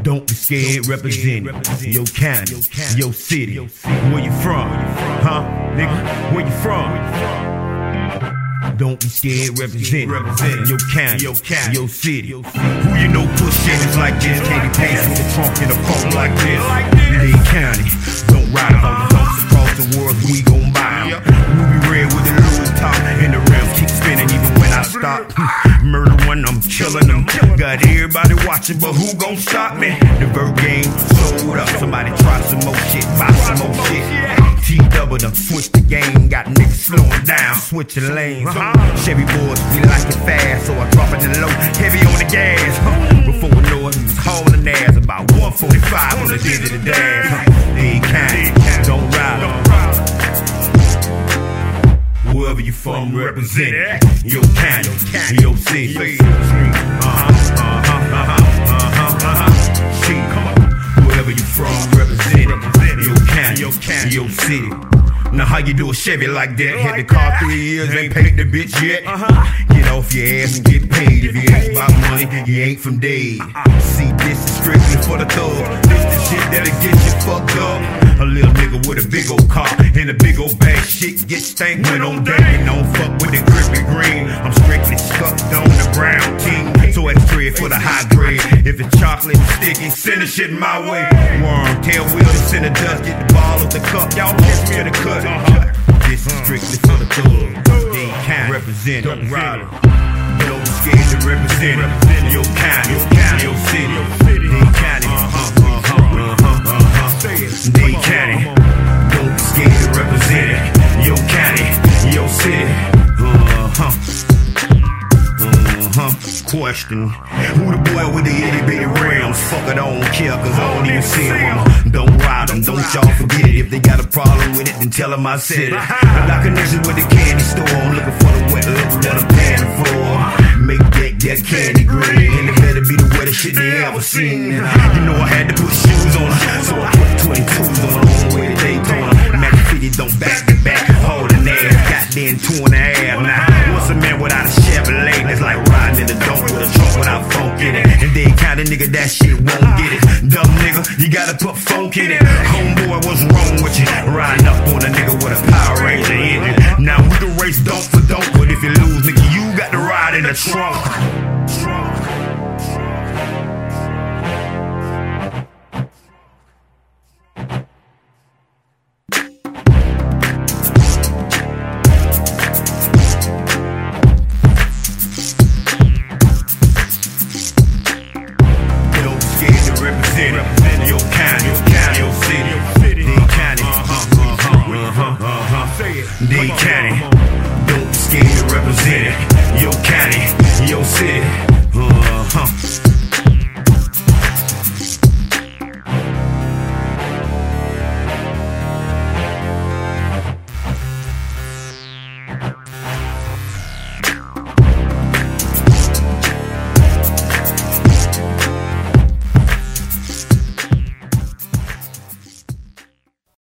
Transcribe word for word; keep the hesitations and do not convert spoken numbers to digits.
Don't be scared, represent your county, your city. Where you from? Huh? Nigga, where you from? Don't be scared, represent your county, your city. Who you know push shit like this? Candy Pace with the trunk in the phone like this. Lee County, don't ride on the humps across the world, we gon' buy them. Ruby red with the Louis top, and the rims keep spinning even when I stop. Murder one, I'm killing them. Got everybody watching, but who gon' stop me? The Vert game sold up. Somebody try some more shit, buy some more shit. T-double done switch the game, got niggas slowing down, switching lanes. Chevy boys, we like it fast, so I drop it in low, heavy on the gas. Before we know it, we was hauling ass, about one forty-five on the digit of dash. Lee County, don't ride on. Wherever you from, represent your county, your city. Uh-huh, uh-huh, uh-huh, uh-huh, uh-huh. See, come on. Wherever you from, represent your county, your county, your city. Now how you do a Chevy like that? Had the car three years, ain't paid the bitch yet. Get off your ass and get paid. If you ain't about money, you ain't from Dade. See, this is strictly for the thug. This the shit that'll get you fucked up. A little nigga with a big old car and a big old bag, shit get stank when on day. Don't fuck with the crispy green. I'm strictly stuck on the brown king. So it's trade for the high grade. If it's chocolate and sticky, send the shit my way. Worm, tail wheel, send the dust, get the ball of the cup. Y'all catch me in the cut. This is strictly for the thug. They can't represent the rider. Don't be scared to represent your county, your city. They county, uh-huh, uh-huh, uh-huh, uh-huh. They county. Don't be scared to represent your county, your city. Uh-huh. Uh-huh. Question. Who the boy with the itty bitty rims? Fuck it, I don't care, cause I don't even see them. Don't ride them, don't y'all forget it. If they got a problem with it, then tell them I said it. I got connections with the candy store. I'm looking for the wet look that I'm paying for. Make that, that candy green. And it better be the wettest shit they ever seen. You know I had to put shoes on, so I put twenty-twos on the whole way to Daytona. Mac fifty don't back to back, holding ass. Goddamn two and a half. Now, what's a man without a Chevrolet? That's like riding in the dope with a trunk without funk in it. And they kind of nigga that shit won't get it. Dumb nigga, you gotta put funk in it. Homeboy, what's wrong with you? Riding up on a nigga with a Power Ranger engine. Now we can race dope for dope, but if you lose, nigga, you got to ride in the trunk. Represent your county, your county, your city. They county, uh-huh, uh-huh, uh-huh, uh-huh. They county.